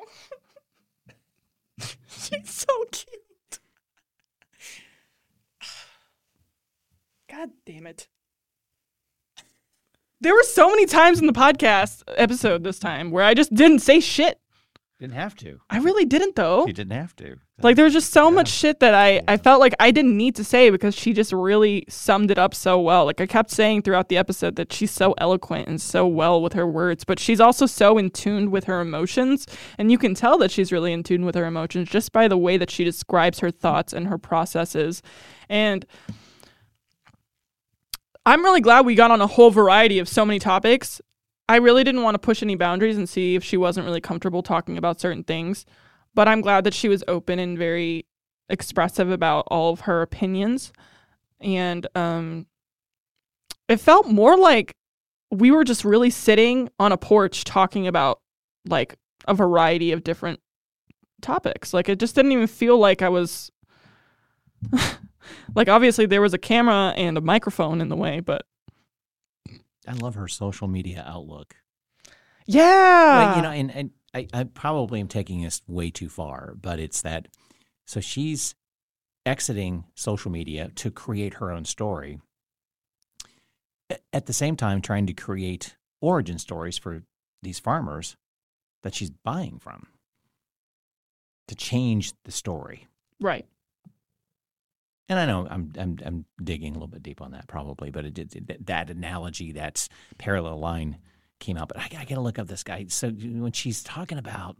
She's so cute. God damn it. There were so many times in the podcast episode this time where I just didn't say shit. Didn't have to. I really didn't, though. You didn't have to. Like, there was just so much shit that I felt like I didn't need to say because she just really summed it up so well. Like, I kept saying throughout the episode that she's so eloquent and so well with her words, but she's also so in tune with her emotions. And you can tell that she's really in tune with her emotions just by the way that she describes her thoughts and her processes. And I'm really glad we got on a whole variety of so many topics. I really didn't want to push any boundaries and see if she wasn't really comfortable talking about certain things. But I'm glad that she was open and very expressive about all of her opinions. And it felt more like we were just really sitting on a porch talking about like a variety of different topics. Like, it just didn't even feel like I was... like, obviously there was a camera and a microphone in the way, but... I love her social media outlook. Yeah. Like, and I probably am taking this way too far, but it's that, so she's exiting social media to create her own story. At the same time, trying to create origin stories for these farmers that she's buying from to change the story. Right. And I know I'm digging a little bit deep on that probably, but that analogy, that parallel line came out. But I got to look up this guy. So when she's talking about,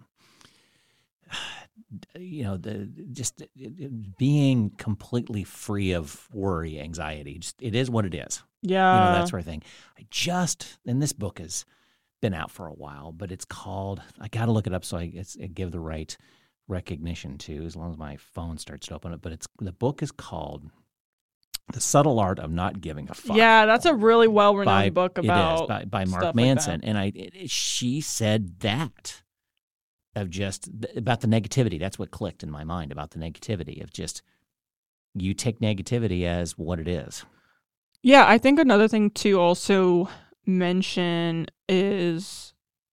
being completely free of worry, anxiety, just it is what it is. Yeah. That sort of thing. And this book has been out for a while, but it's called, I got to look it up so I give the right recognition to, as long as my phone starts to open up. But the book is called The Subtle Art of Not Giving a Fuck. Yeah, that's a really well-renowned book about it is, by Mark Manson. And she said that of just about the negativity. That's what clicked in my mind about the negativity of just, you take negativity as what it is. Yeah, I think another thing to also mention is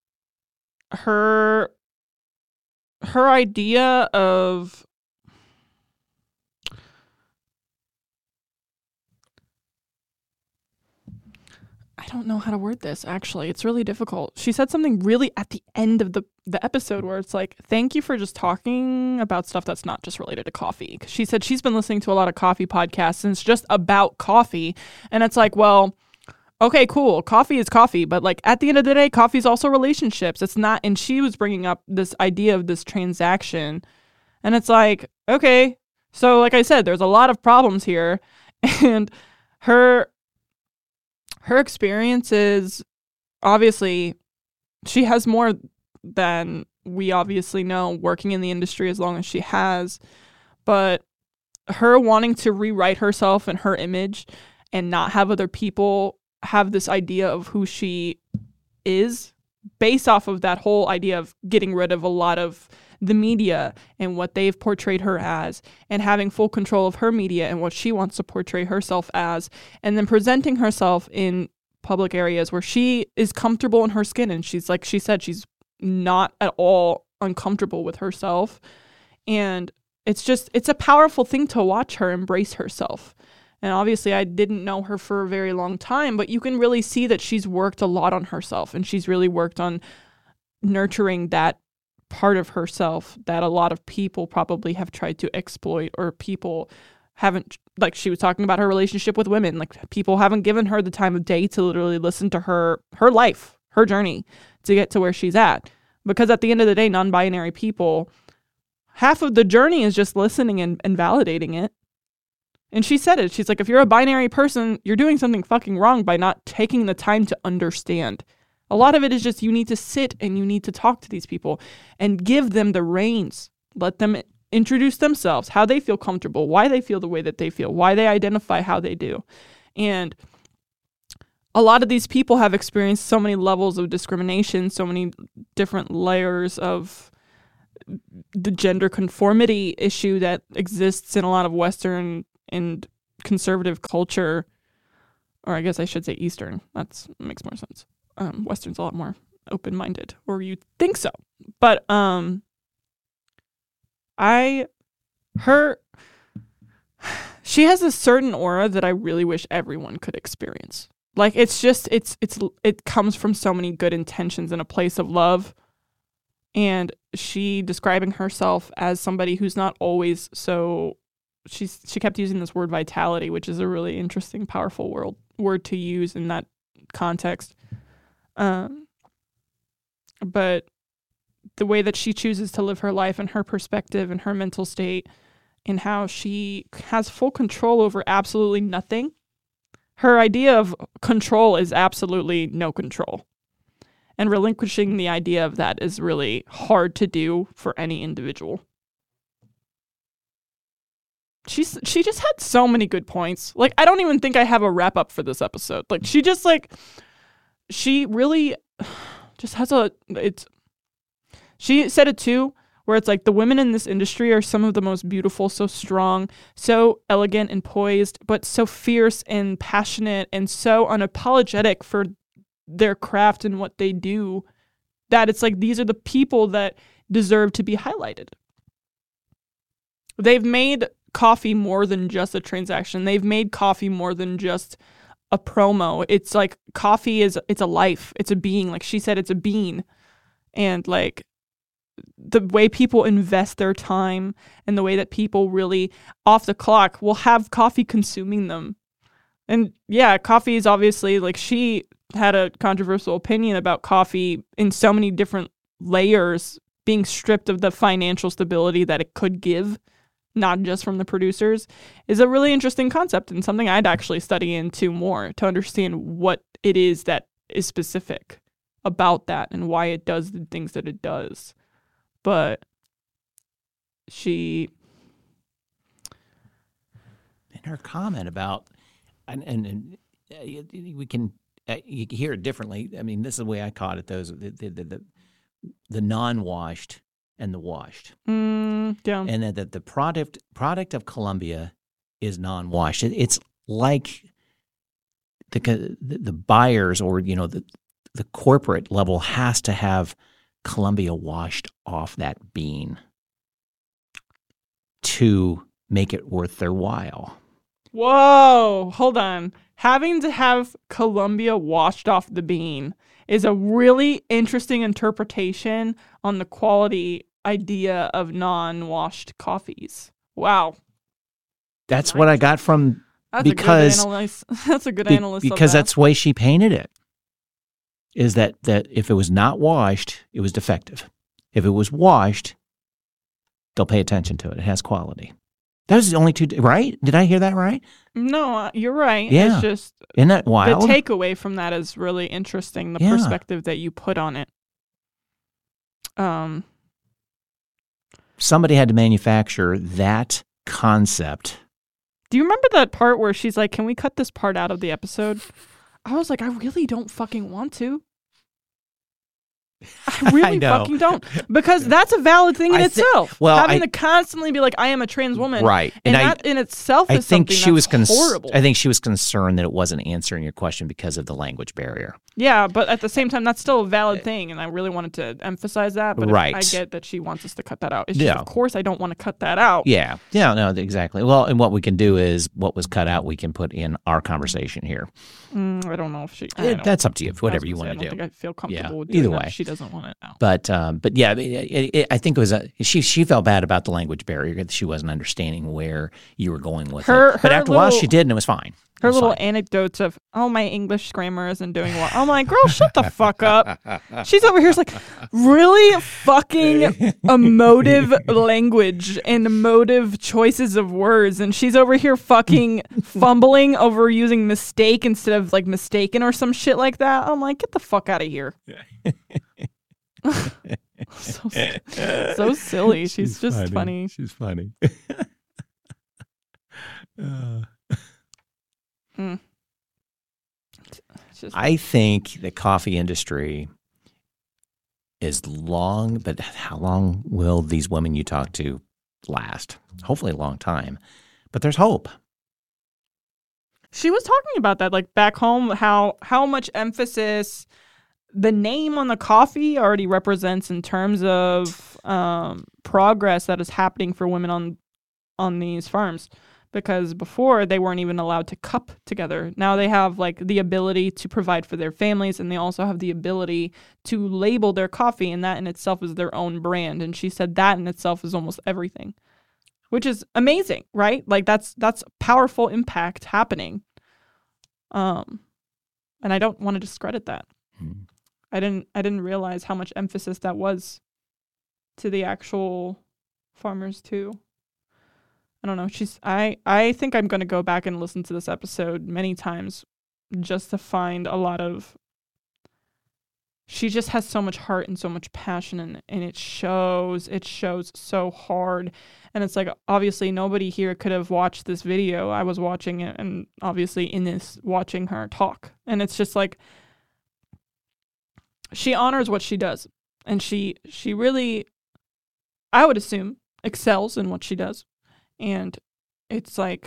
her idea of I don't know how to word this, actually. It's really difficult. She said something really at the end of the episode where it's like, thank you for just talking about stuff that's not just related to coffee. 'Cause she said she's been listening to a lot of coffee podcasts and it's just about coffee. And it's like, well, okay, cool. Coffee is coffee. But like at the end of the day, coffee is also relationships. It's not. And she was bringing up this idea of this transaction. And it's like, okay. So like I said, there's a lot of problems here. And her experiences, obviously, she has more than we obviously know working in the industry as long as she has. But her wanting to rewrite herself and her image and not have other people have this idea of who she is based off of that whole idea of getting rid of a lot of the media and what they've portrayed her as, and having full control of her media and what she wants to portray herself as, and then presenting herself in public areas where she is comfortable in her skin. And she's, like she said, she's not at all uncomfortable with herself. And it's a powerful thing to watch her embrace herself. And obviously I didn't know her for a very long time, but you can really see that she's worked a lot on herself, and she's really worked on nurturing that part of herself that a lot of people probably have tried to exploit, or people haven't, like she was talking about her relationship with women, like people haven't given her the time of day to literally listen to her life, her journey to get to where she's at. Because at the end of the day, non-binary people, half of the journey is just listening and validating it. And she said it. She's like, if you're a binary person, you're doing something fucking wrong by not taking the time to understand. A lot of it is just you need to sit and you need to talk to these people and give them the reins. Let them introduce themselves, how they feel comfortable, why they feel the way that they feel, why they identify how they do. And a lot of these people have experienced so many levels of discrimination, so many different layers of the gender conformity issue that exists in a lot of Western and conservative culture, or I guess I should say Eastern. That makes more sense. Western's a lot more open-minded, or you think so. But She has a certain aura that I really wish everyone could experience. Like, it comes from so many good intentions in a place of love. And she describing herself as somebody who's not always so, she kept using this word vitality, which is a really interesting, powerful word to use in that context. But the way that she chooses to live her life and her perspective and her mental state and how she has full control over absolutely nothing. Her idea of control is absolutely no control. And relinquishing the idea of that is really hard to do for any individual. She just had so many good points. Like, I don't even think I have a wrap up for this episode. Like, she really just has she said it too, where it's like the women in this industry are some of the most beautiful, so strong, so elegant and poised, but so fierce and passionate and so unapologetic for their craft and what they do, that it's like these are the people that deserve to be highlighted. They've made coffee more than just a transaction. They've made coffee more than just a promo. It's like coffee it's a life. It's a being. Like she said, it's a bean. And like the way people invest their time and the way that people really off the clock will have coffee consuming them. And yeah, coffee is obviously, like, she had a controversial opinion about coffee in so many different layers being stripped of the financial stability that it could give, not just from the producers, is a really interesting concept and something I'd actually study into more to understand what it is that is specific about that and why it does the things that it does. But she, in her comment about, and we can you can hear it differently. I mean, this is the way I caught it. Those the non-washed and the washed, yeah, and that the product of Colombia is non-washed. It's like the buyers, or the corporate level has to have Colombia washed off that bean to make it worth their while. Whoa, hold on. Having to have Colombia washed off the bean is a really interesting interpretation on the quality idea of non-washed coffees. Wow. That's nice. What I got from that's a good analysis. Because that's the way she painted it. Is that if it was not washed, it was defective. If it was washed, they'll pay attention to it. It has quality. That was the only two, right? Did I hear that right? No, you're right. Yeah. It's just, isn't that wild? The takeaway from that is really interesting, the perspective that you put on it. Somebody had to manufacture that concept. Do you remember that part where she's like, can we cut this part out of the episode? I was like, I really don't fucking want to. I really fucking don't. Because that's a valid thing in itself. Having to constantly be like, I am a trans woman. Right. And that in itself is something that's horrible. I think she was concerned that it wasn't answering your question because of the language barrier. Yeah, but at the same time, that's still a valid thing. And I really wanted to emphasize that. But I get that she wants us to cut that out. It's just, of course, I don't want to cut that out. Yeah. Yeah, no, exactly. Well, and what we can do is what was cut out, we can put in our conversation here. I don't know if she... That's up to you, whatever you want to do. I don't think I feel comfortable doing either that way. if she doesn't want it now. But yeah, I think it was she felt bad about the language barrier, that she wasn't understanding where you were going with it. But after a while, she did, and it was fine. Her little anecdotes of, my English grammar isn't doing well. I'm like, girl, shut the fuck up. She's over here like, really fucking emotive language and emotive choices of words. And she's over here fucking fumbling over using mistake instead of like mistaken or some shit like that. I'm like, get the fuck out of here. So silly. She's just funny. She's funny. I think the coffee industry is long, but how long will these women you talk to last? Hopefully a long time. But there's hope. She was talking about that, like back home, how much emphasis the name on the coffee already represents in terms of progress that is happening for women on these farms, because before they weren't even allowed to cup together. Now they have like the ability to provide for their families, and they also have the ability to label their coffee, and that in itself is their own brand. And she said that in itself is almost everything, which is amazing, right? Like that's powerful impact happening. And I don't want to discredit that. I didn't realize how much emphasis that was to the actual farmers too. I don't know. I think I'm going to go back and listen to this episode many times just to find a lot of, she just has so much heart and so much passion, and it shows so hard. And it's like, obviously nobody here could have watched this video. I was watching it, and obviously in this, watching her talk. And it's just like, she honors what she does. And she really, I would assume, excels in what she does. And it's like,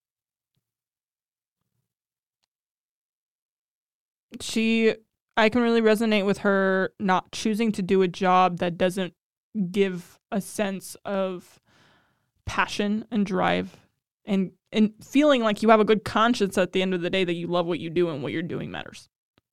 I can really resonate with her not choosing to do a job that doesn't give a sense of passion and drive, and feeling like you have a good conscience at the end of the day, that you love what you do and what you're doing matters.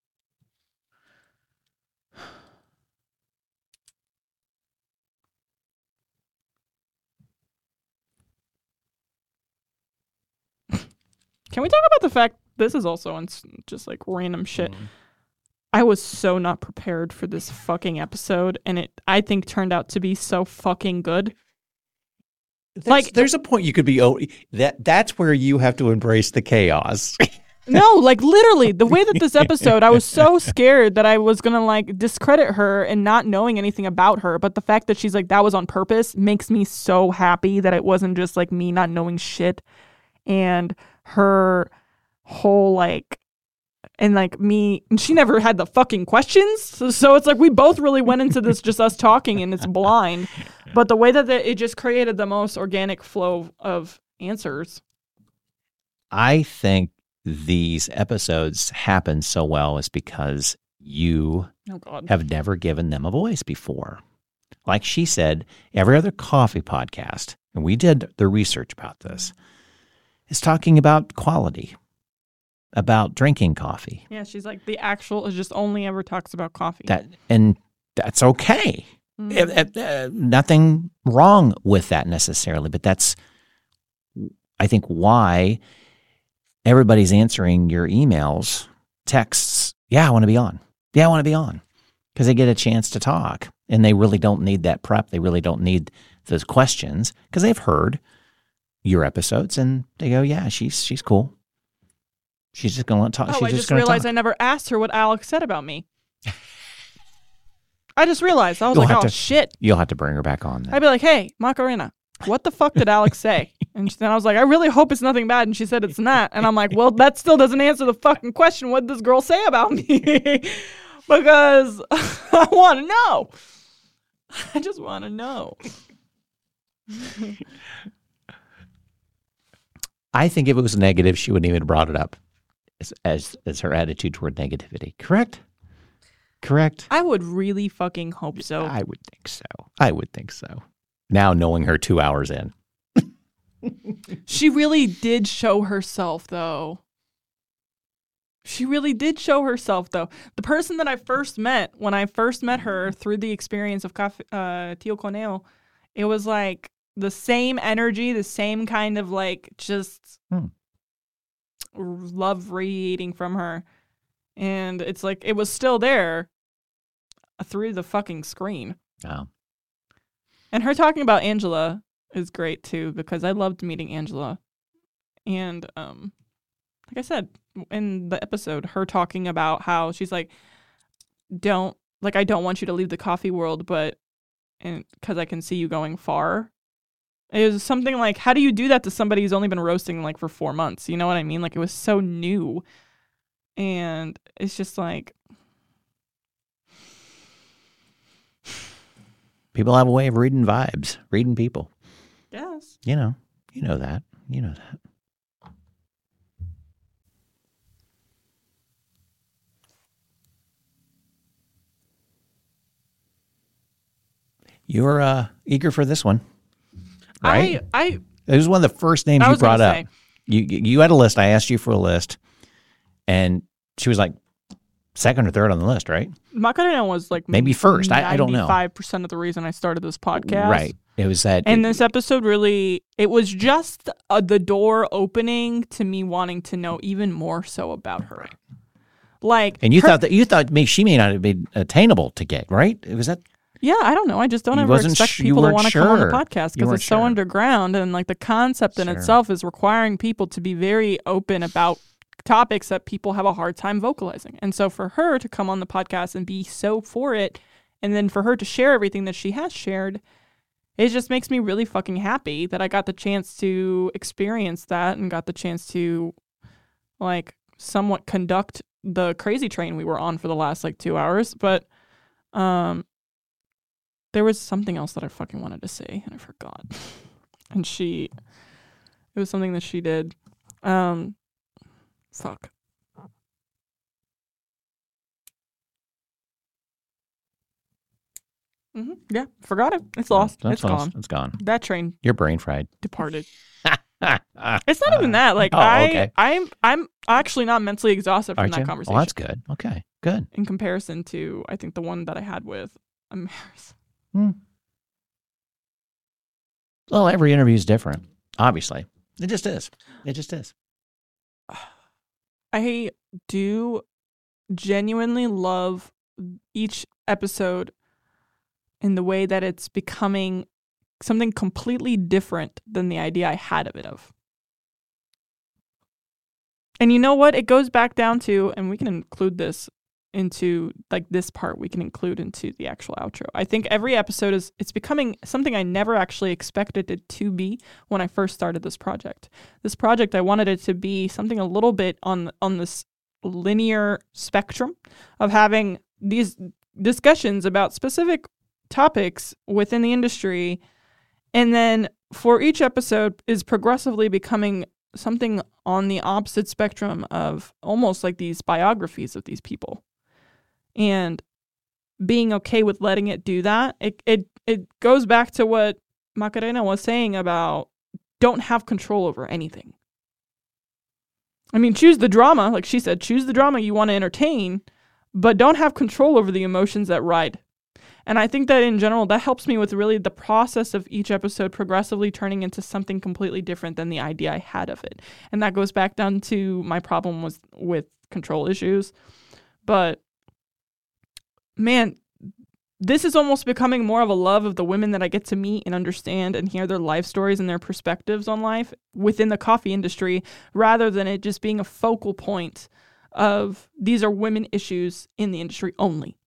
Can we talk about the fact, this is also on just like random shit. I was so not prepared for this fucking episode, and it, I think, turned out to be so fucking good. There's a point you could be, that's where you have to embrace the chaos. No, like literally the way that this episode, I was so scared that I was going to like discredit her and not knowing anything about her. But the fact that she's like, that was on purpose, makes me so happy that it wasn't just like me not knowing shit. And her whole like, and like me, and she never had the fucking questions. So it's like we both really went into this just us talking, and it's blind. But the way that it just created the most organic flow of answers. I think these episodes happen so well is because you have never given them a voice before. Like she said, every other coffee podcast, and we did the research about this, is talking about quality, about drinking coffee. Yeah, she's like, the actual is just only ever talks about coffee. And that's okay. Nothing wrong with that necessarily, but that's, I think, why everybody's answering your emails, texts. Yeah, I want to be on. Yeah, I want to be on. Because they get a chance to talk, and they really don't need that prep. They really don't need those questions, because they've heard your episodes, and they go, yeah, she's cool. She's just going to talk. Oh, I just realized I never asked her what Alex said about me. I just realized. I was shit. You'll have to bring her back on then. I'd be like, hey, Macarena, what the fuck did Alex say? And then I was like, I really hope it's nothing bad. And she said it's not. And I'm like, well, that still doesn't answer the fucking question. What did this girl say about me? Because I want to know. I just want to know. I think if it was negative, she wouldn't even have brought it up as her attitude toward negativity. Correct? I would really fucking hope so. I would think so. Now knowing her 2 hours in. She really did show herself, though. The person that I first met, when I first met her through the experience of Tio Coneo, it was like the same energy, the same kind of like just love radiating from her. And it's like, it was still there through the fucking screen. Oh. And her talking about Angela is great too, because I loved meeting Angela. And like I said in the episode, her talking about how she's like, I don't want you to leave the coffee world, but because I can see you going far. It was something like, how do you do that to somebody who's only been roasting like for 4 months? You know what I mean? Like, it was so new. And it's just like, people have a way of reading vibes, reading people. Yes. You know that. You're eager for this one, right? It was one of the first names you brought up. You had a list. I asked you for a list, and she was like second or third on the list, right? Macarena was like maybe first. I don't know. 95% of the reason I started this podcast. Right. It was that. And this episode really, it was just the door opening to me wanting to know even more so about her. Right. Like, and you thought she may not have been attainable to get, right? Was that? Yeah, I don't know. I just don't ever expect people to want to come on the podcast because it's so underground, and like the concept in itself is requiring people to be very open about topics that people have a hard time vocalizing. And so for her to come on the podcast and be so for it, and then for her to share everything that she has shared, it just makes me really fucking happy that I got the chance to experience that and got the chance to like somewhat conduct the crazy train we were on for the last like 2 hours. But there was something else that I fucking wanted to say and I forgot. And it was something that she did. Fuck. Mm-hmm. Yeah, forgot it. It's lost. It's gone. It's gone. That train. You're brain fried. Departed. It's not even that. Like okay. I'm actually not mentally exhausted from that conversation. Oh, that's good. Okay, good. In comparison to, I think, the one that I had with Amaris. Well, every interview is different. Obviously, it just is. It just is. I do genuinely love each episode in the way that it's becoming something completely different than the idea I had of it of. And you know what? It goes back down to, and we can include this into, like this part, we can include into the actual outro. I think every episode it's becoming something I never actually expected it to be when I first started this project. This project, I wanted it to be something a little bit on this linear spectrum of having these discussions about specific topics within the industry, and then for each episode is progressively becoming something on the opposite spectrum of almost like these biographies of these people. And being okay with letting it do that, it goes back to what Macarena was saying about don't have control over anything. I mean, choose the drama, like she said, choose the drama you want to entertain, but don't have control over the emotions that ride. And I think that in general, that helps me with really the process of each episode progressively turning into something completely different than the idea I had of it. And that goes back down to my problem with control issues. But man, this is almost becoming more of a love of the women that I get to meet and understand and hear their life stories and their perspectives on life within the coffee industry, rather than it just being a focal point of these are women issues in the industry only.